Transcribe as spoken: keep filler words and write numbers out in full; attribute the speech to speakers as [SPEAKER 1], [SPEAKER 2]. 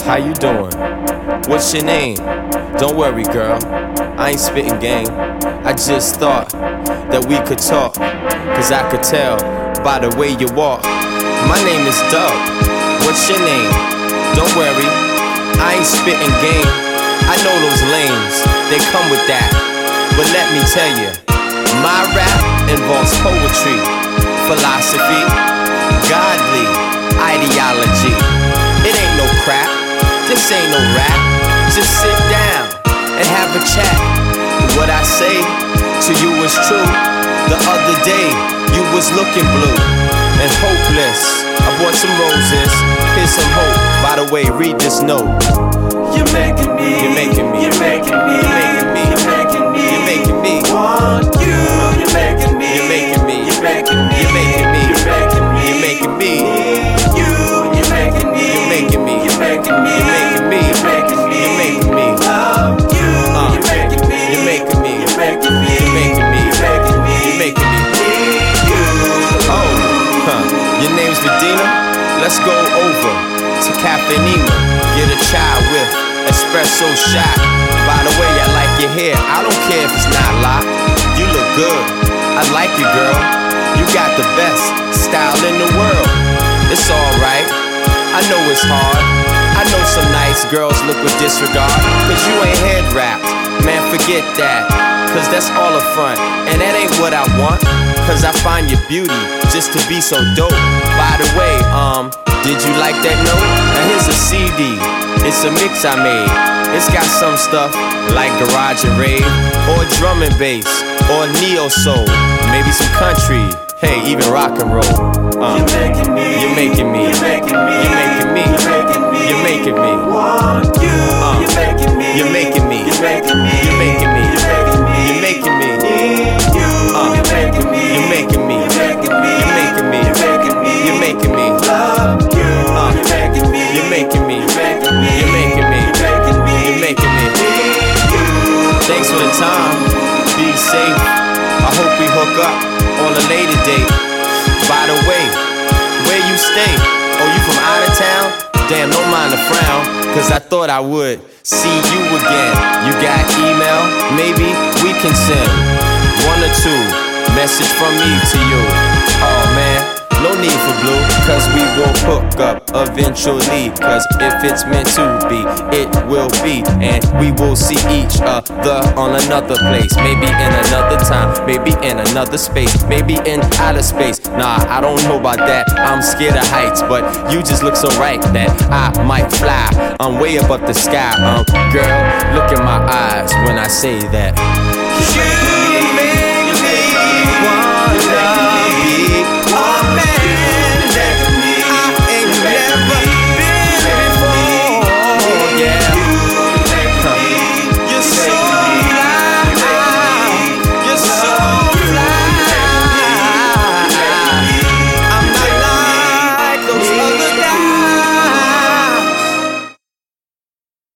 [SPEAKER 1] how you doing? What's your name? Don't worry, girl, I ain't spitting game. I just thought that we could talk, cause I could tell by the way you walk. My name is Doug, what's your name? Don't worry, I ain't spitting game. I know those lanes, they come with that. But let me tell you, my rap involves poetry, philosophy, godly ideology. It ain't no crap, this ain't no rap. Just sit down and have a chat. What I say to you is true. The other day, you was looking blue and hopeless. I bought some roses, here's some hope. By the way, read this note.
[SPEAKER 2] You're making me,
[SPEAKER 1] You're making me,
[SPEAKER 2] you're making me,
[SPEAKER 1] You're making me,
[SPEAKER 2] you're making me,
[SPEAKER 1] You're making me
[SPEAKER 2] want you. You're making me,
[SPEAKER 1] You're making me,
[SPEAKER 2] you're making me,
[SPEAKER 1] You're making me,
[SPEAKER 2] you're making me,
[SPEAKER 1] You're making me,
[SPEAKER 2] you. You're making me,
[SPEAKER 1] You're making me,
[SPEAKER 2] you're making me,
[SPEAKER 1] You're making me,
[SPEAKER 2] you're making me,
[SPEAKER 1] You're making me
[SPEAKER 2] love you.
[SPEAKER 1] Uh,
[SPEAKER 2] You're making me,
[SPEAKER 1] You're making me,
[SPEAKER 2] you're making me,
[SPEAKER 1] You're making me,
[SPEAKER 2] you're making me,
[SPEAKER 1] You're making me.
[SPEAKER 2] you.
[SPEAKER 1] Oh, huh. Your name's Medina? Let's go over to Cafe Nina. Get a chai with espresso shot. By the way, I like your hair, I don't care if it's not locked. You look good, I like you, girl. You got the best style in the world. It's alright, I know it's hard. I know some nice girls look with disregard, cause you ain't head wrapped. Man, forget that, cause that's all a front. And that ain't what I want, cause I find your beauty just to be so dope. By the way, um, did you like that note? Now here's a C D, it's a mix I made. It's got some stuff like garage and rave, or drum and bass, or neo soul, maybe some country, hey, even rock and roll. uh,
[SPEAKER 2] You're making me,
[SPEAKER 1] You're making me,
[SPEAKER 2] you're making me,
[SPEAKER 1] You're making me,
[SPEAKER 2] you're making me,
[SPEAKER 1] You're making me
[SPEAKER 2] want you.
[SPEAKER 1] Uh,
[SPEAKER 2] You're making me,
[SPEAKER 1] You're making me,
[SPEAKER 2] you're making me,
[SPEAKER 1] You're making me,
[SPEAKER 2] you're making me,
[SPEAKER 1] You're making me,
[SPEAKER 2] need you.
[SPEAKER 1] Uh,
[SPEAKER 2] You're making me,
[SPEAKER 1] You're making me,
[SPEAKER 2] you're making me,
[SPEAKER 1] You're making me,
[SPEAKER 2] you're making me,
[SPEAKER 1] You're making me
[SPEAKER 2] love you.
[SPEAKER 1] Uh,
[SPEAKER 2] You're making me,
[SPEAKER 1] You're making me,
[SPEAKER 2] you're making me,
[SPEAKER 1] You're making me,
[SPEAKER 2] you're making me,
[SPEAKER 1] You're making me.
[SPEAKER 2] need you.
[SPEAKER 1] Thanks for the time, be safe. I hope we hook up on a later date. By the way, where you stay? Oh, you from out of town? Damn, don't mind the frown, cause I thought I would see you again. You got email? Maybe we can send one or two message from me to you. Oh man, no need for blue, cause we will hook up eventually. Cause if it's meant to be, it will be. And we will see each other on another place. Maybe in another time, maybe in another space, maybe in outer space. Nah, I don't know about that, I'm scared of heights. But you just look so right that I might fly. I'm way above the sky, um, girl, look in my eyes when I say that.
[SPEAKER 2] You